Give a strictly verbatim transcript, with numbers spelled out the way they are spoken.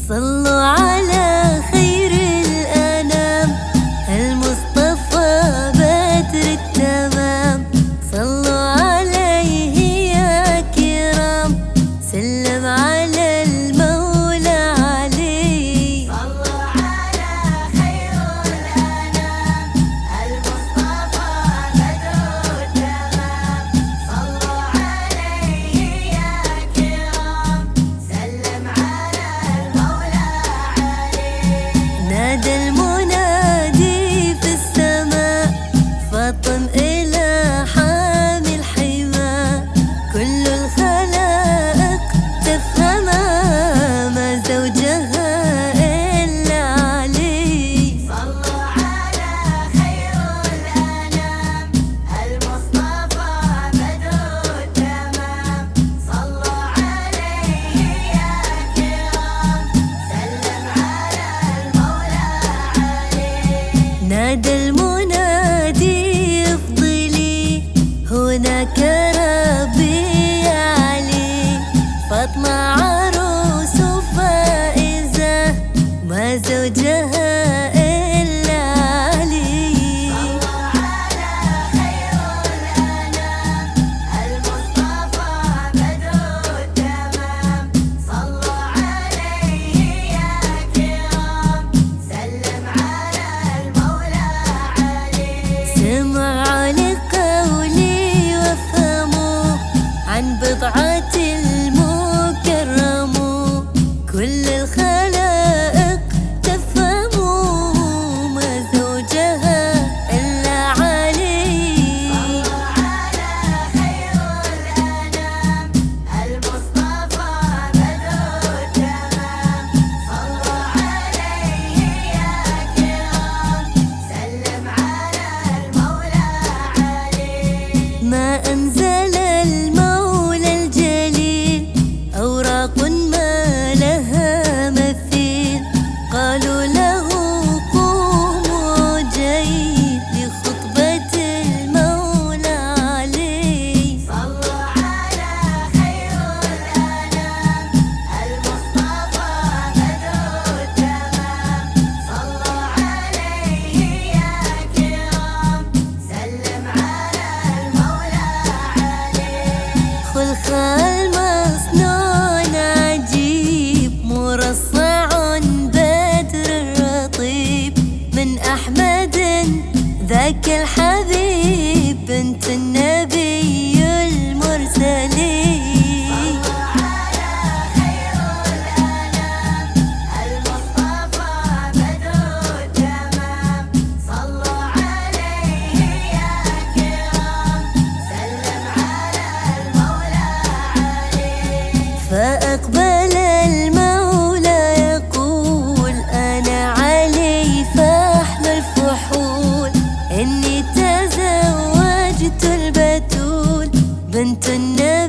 صلوا على خير الأنام المصطفى بدر التمام. صلوا عليه يا كرام، سلم على المولى علي. صلوا على خير الأنام المصطفى بدر التمام. صلوا عليه يا كرام، سلم على المولى علي. نادى المنادي في السماء، فاطم إلى حامي الحمى. كل الخلائق تفهما، ما زوجها إلا علي. صلوا على خير الأنام المصطفى بدر التمام. صلوا عليه يا كرام، سلم على المولى علي. نادى المنادي افضلي، هناك ربي يا علي. فاطمة عروس فائزة، ما زوجها إلا علي. صلوا على خير الأنام المصطفى بدر التمام. صلوا عليه يا كرام، سلم على المولى علي. سمعوا لقولي وافهموا عن بضعة المكرم. كل الخلائق تفهموا، ما زوجها إلا علي. صلوا على خير الأنام المصطفى بدر التمام. صلوا عليه يا كرام، سلم على المولى علي. ما أنزل المولى الجليل أوراق ما لها مثيل. قالوا له قوم وجيب لخطبة المولى علي. صلوا على خير الأنام المصطفى بدر التمام. صلوا عليه يا كرام، سلم على المولى علي. خلخال مصنون عجيب، مرصع بدر الرطيب. من أحمد ذاك الحبيب، بنت النبي المرسلين. صلوا على خير الأنام المصطفى بدر التمام. صلوا عليه يا كرام، سلم على المولى علي. فأقبل المولى يقول أنا علي فحل الفحول. إني تزوجت البتول بنت النبي